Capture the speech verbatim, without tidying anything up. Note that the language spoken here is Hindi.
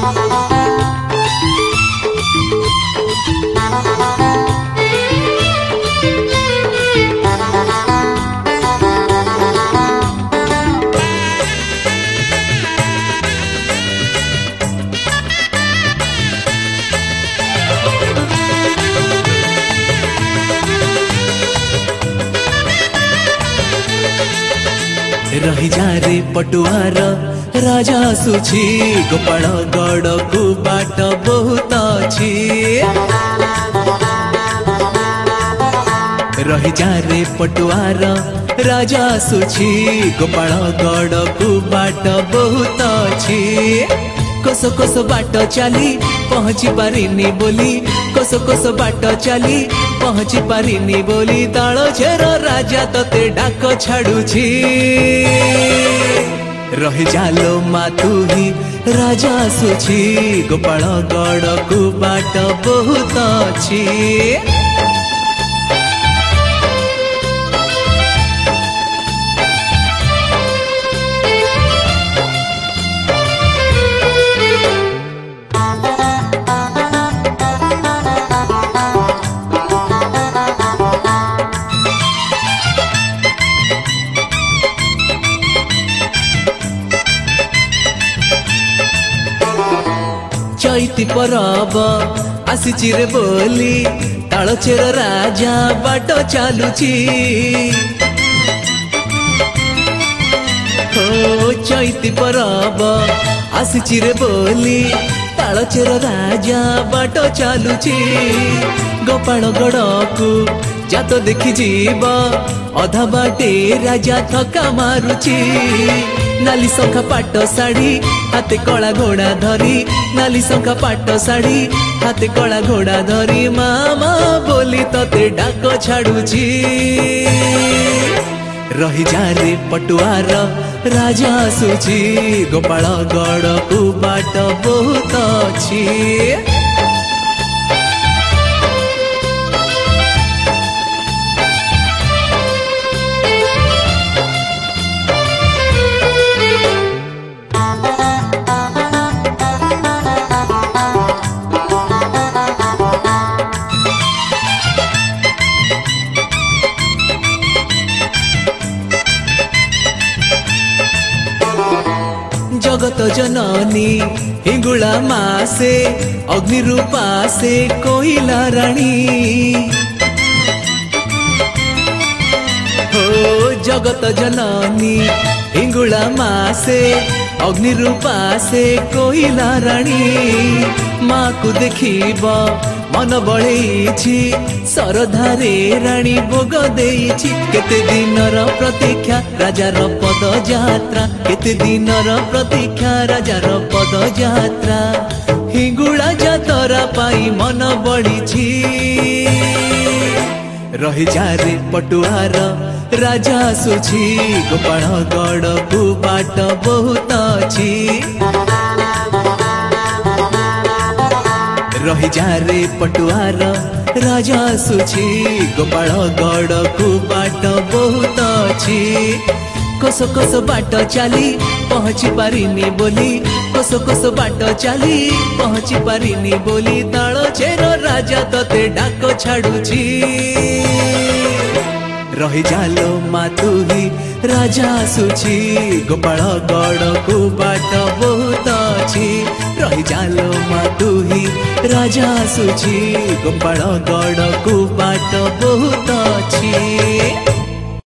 रही जा रे पटुआर राजा सुछि गोपाल गड़ को बाट बहुत अच्छी। रही जा रे पटुआर राजा सुछि गोपाल गड़ को बाट बहुत अच्छी। कोस कोस बाट चली पहुँची पारिनी बोली कोस कोस बाट चली पहुँची पारिनी बोली ताल छेर राजा तते डाक छाड़ुछि। रही जालो मा तू ही राजा सुछि गोपाल गड़ को बाट बहुत अच्छी। चैती परब आसीची रे बोली तालचेर राजा बाट चालुची। हो चैती परब आसीची रे बोली तालचेर राजा बाट चालुची। गोपाल गड़ को जात देखी जीव अधा बाटे राजा थका मारुची। नाली शंखा पाट साड़ी हाथे कला घोड़ा धरी नाली शंखा पाट साड़ी हाथे कला घोड़ा धरी मामा बोली तते डाक छाड़ुची। रही जा रे पटुआर राजा सुछि गोपाल गड़ को बाट बहुत अच्छी। जगत जननी हिंगुला मासे अग्नि रूपा से कोइला रानी। हो जगत जननी हिंगुला मासे अग्नि रूपा से कोइला रानी। माँ को देखिब मन बढ़ेछि सरधारे रानी भोग देछि। केते दिनर प्रतीक्षा राजार पद यात्रा केते दिनर प्रतीक्षा राजार पद यात्रा। हिंगुला जातरा पाई मन बढ़िछि। रही जा रे पटुआर राजा सुछि गोपाल गड़ को बाट बहुत अच्छी। रही जा रे पटुआर राजा सुछि गोपाल गड़ को बाट बहुत अच्छी। कोस कोस बाट चली पहुँची पारिनी बोली कोस कोस बाट चली पहुँची पारिनी बोली ताल छेर राजा तते डाक छाड़ुछि। रही जालो मा तू ही राजा सुछि गोपाल गड़ को बाट बहुत अच्छी। रही जालो मा तू ही राजा सुछि गोपाल गड़ को बाट बहुत अच्छी।